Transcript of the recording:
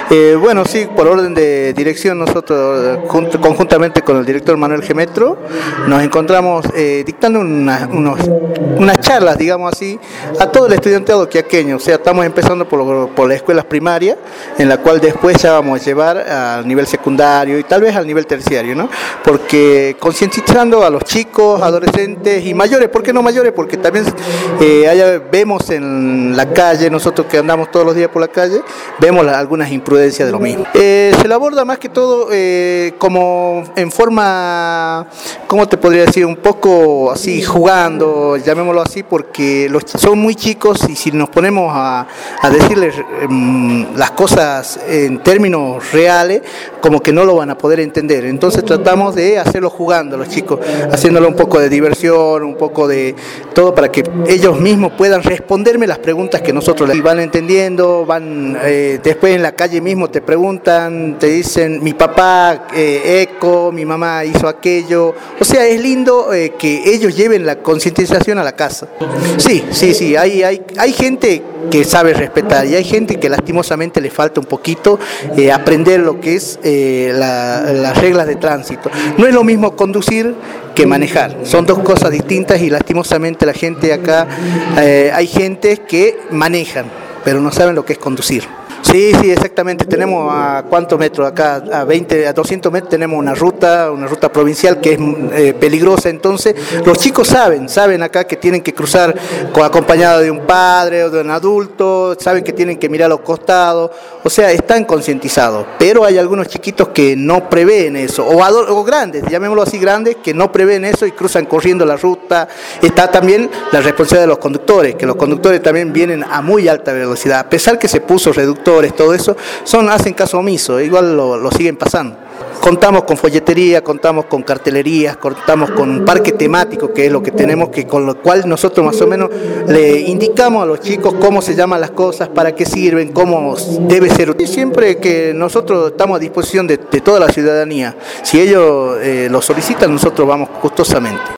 Bueno, sí, por orden de dirección nosotros conjuntamente con el director Manuel Gemetro nos encontramos dictando unas charlas, digamos así, a todo el estudiantado quiaqueño. O sea, estamos empezando por las escuelas primarias, en la cual después ya vamos a llevar al nivel secundario y tal vez al nivel terciario, ¿no? Porque concientizando a los chicos, adolescentes y mayores. ¿Por qué no mayores? Porque también allá vemos en la calle, nosotros que andamos todos los días por la calle, vemos algunas imprudencias de lo mismo. Se lo aborda más que todo como en forma, ¿cómo te podría decir? Un poco así, jugando, llamémoslo así, porque son muy chicos y si nos ponemos a decirles las cosas en términos reales, como que no lo van a poder entender. Entonces tratamos de hacerlo jugando a los chicos, haciéndolo un poco de diversión, un poco de todo para que ellos mismos puedan responderme las preguntas que nosotros les van entendiendo, van después en la calle mismo te preguntan, te dicen mi papá mi mamá hizo aquello. O sea, es lindo que ellos lleven la concientización a la casa. Sí, hay gente que sabe respetar y hay gente que lastimosamente le falta un poquito aprender lo que es las reglas de tránsito. No es lo mismo conducir que manejar, son dos cosas distintas y lastimosamente la gente acá, hay gente que manejan, pero no saben lo que es conducir. Sí, exactamente. Tenemos a cuántos metros acá, a 20, a 200 metros tenemos una ruta provincial que es peligrosa. Entonces, los chicos saben acá que tienen que cruzar acompañado de un padre o de un adulto, saben que tienen que mirar a los costados, o sea, están concientizados. Pero hay algunos chiquitos que no prevén eso, o grandes, llamémoslo así, grandes, que no prevén eso y cruzan corriendo la ruta. Está también la responsabilidad de los conductores, que los conductores también vienen a muy alta velocidad, a pesar que se puso reductor, todo eso, hacen caso omiso, igual lo siguen pasando. Contamos con folletería, contamos con cartelerías, contamos con un parque temático, que es lo que tenemos, con lo cual nosotros más o menos le indicamos a los chicos cómo se llaman las cosas, para qué sirven, cómo debe ser. Y siempre que nosotros estamos a disposición de toda la ciudadanía, si ellos lo solicitan, nosotros vamos gustosamente.